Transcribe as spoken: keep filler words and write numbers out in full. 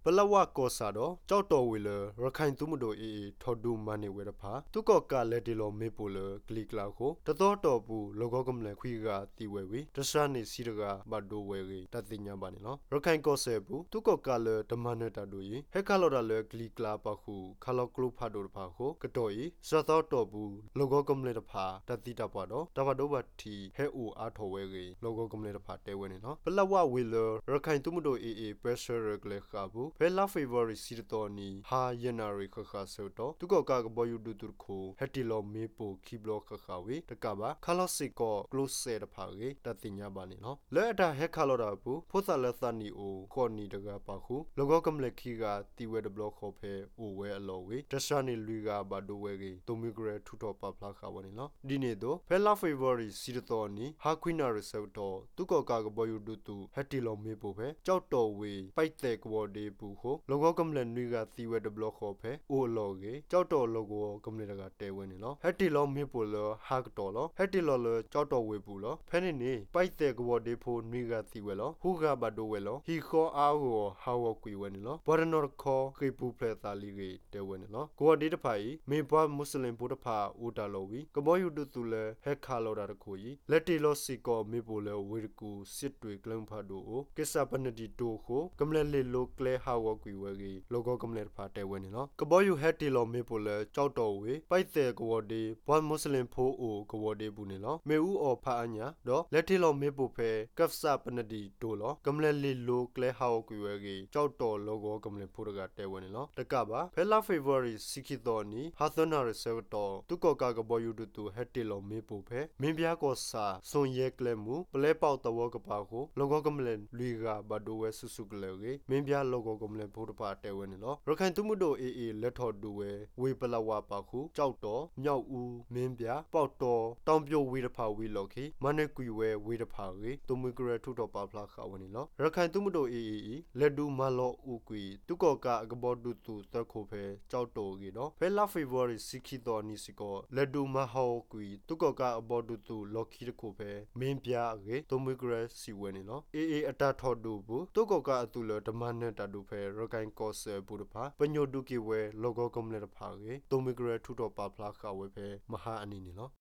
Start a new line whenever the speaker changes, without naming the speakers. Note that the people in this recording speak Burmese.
ပလဝကောစာတော့ကြောက်တော်ဝေလရခိုင်သူမတို့အေးထော်ဒူမနေဝေရဖာသူကောကလက်တီလိုမေပိုလဂလီကလာကိုတတော်တော်ဘူးလောကကမလခွေကတီဝဲဝေတဆာနေစီရကဘတ်ဒိုဝဲရီတတိညာပါနေနော်ရခိုင်ကောဆဲဘူးသူကောကလဓမ္မနတဒူယဟက်ခါလော်ဒါလဂလီကလာပခုခါလောကလုဖာဒိုဖာကိုကတော်ဤဇတော်တော်ဘူးလောကကမလတဖာတတိတပွားတော့တဘဒိုဘတီဟဲအိုအားထော်ဝဲရီလောကကမလတဖာတဲဝဲနေနော်ပလဝဝေလရခိုင်သူမတို့အေးအေး pressure ကလေခါဘူးဖဲလာ favorite စီတော်နီဟာယနာရီခခဆောတော့သူကောကကဘယူဒူတူခိုဟက်တီလောမေပိုခီဘလောခခဝေတကဘာခါလောစစ်ကော close ဆဲတဖာရေတတိညာပါနေနော်လဲအတာဟက်ခါလောတာဘူးဖိုသလသနီအိုခေါနီတကပါခုလောကကမလက်ခီကတီဝဲဒဘလောခေါ်ဖဲအိုဝဲအလောဝေတရှာနေလူကဘာဒိုဝဲကေတိုမီဂရထူတော်ပပလာခါဝနေနော်ဒီနေ့တော့ဖဲလာ favorite စီတော်နီဟာခွိနာရဆောတော့သူကောကကဘယူဒူတူဟက်တီလောမေပိုဖဲကြောက်တော်ဝေပိုက်တဲ့ကဘောဒေဘူးခိုလောကကမလက်နွေကသီဝဲဒဘလော့ခေါ်ဖဲအိုလော်ကေကြောက်တော်လောကိုကမလက်တကတဲဝဲနေလောဟက်တီလောမေပိုလောဟာကတော်လောဟက်တီလောလောကြောက်တော်ဝေဘူးလောဖဲနေနေပိုက်တဲ့ကဘောဒေဖိုနွေကသီဝဲလောဟူကဘဒိုဝဲလောဟီခေါအာဟောဟာဝကွေဝဲနေလောဘောရနော်ခေါ်ခေပူဖလက်သာလီကေတဲဝဲနေလောကိုဝဒေတဖိုင်မေဘွားမွတ်စလင်ဘုဒ္ဓဖာအိုတာလောဝီကဘောယူဒတူလေဟက်ခါလောတာတခုကြီးလက်တီလောစီကောမေပိုလောဝေကူစစ်တွေကလန်ဖာဒိုအိုကိစ္စပနဒီတိုခိုကမလက်လေလိုကလေဟာဝကွေဝဲကေလောကကမလက်ဖာတဲဝဲနေလောကဘောယူဟက်တီလောမေပိုလေကြောက်တော်ဝေပိုက်တဲ့ကဝဒေဘွားမွတ်စလင်ဖိုးအိုကဝဒေဘူးနေလောမေဦးအော်ဖာအညာတော့လက်တီလောမေပိုဖဲကဖဆာပနဒီတိုလောကမလက်လေလိုကလေဟာဝကွေဝဲကေကြောက်တော်လောကကမလက်ဖိုးတကတဲဝဲနေလောတကပါဖဲလာ favorite စီခီတော်နီဟာသနာရဆောတော်သူကောကကဘောယူဒတူဟက်တီလောမေပိုဖဲမင်းပြားကောစာစွန်ရဲကလဲမှုပလဲပေါတော်ကပါကိုလောကကမလက်လူကဘဒိုဝဲဆုစုကလေကေမင်းပြားလောကကမလက်ဖိုးတပါတဲဝဲနေလောရခိုင်သူမှုတို့အေးအေးလက်ထော်ဒူဝဲဝေပလဝပါခုကြောက်တော်မြောက်ဦးမင်းပြပေါက်တော်တောင်ပြိုဝေတဖာဝေလော်ခေမနက်ကွီဝဲဝေတဖာရေတုံမီဂရထုတော်ပါဖလာခါဝနေလောရခိုင်သူမှုတို့အေးအေးလက်ဒူမလောဥကွီသူကောကအကဘောဒူတူတခိုဖဲကြောက်တော်ကေနော်ဖဲလာဖေဗရီစီခီတော်နီစီကောလက်ဒူမဟောကွီသူကောကအဘောဒူတူလော်ခီတခိုဖဲမင်းပြရေတုံမီဂရစီဝဲနေနော်အေးအေးအတာထော်ဒူဘူးသူကောကအတူလဓမ္မနဲ့တတူဖဲရခိုင်ကောဆယ်ဘူးတဖာပညိုဒုကေဝဲလောကကမလက်တဖာကေတိုမီဂရထုတော်ပါဖလာခါဝဲဖဲမဟာအနီနေနော်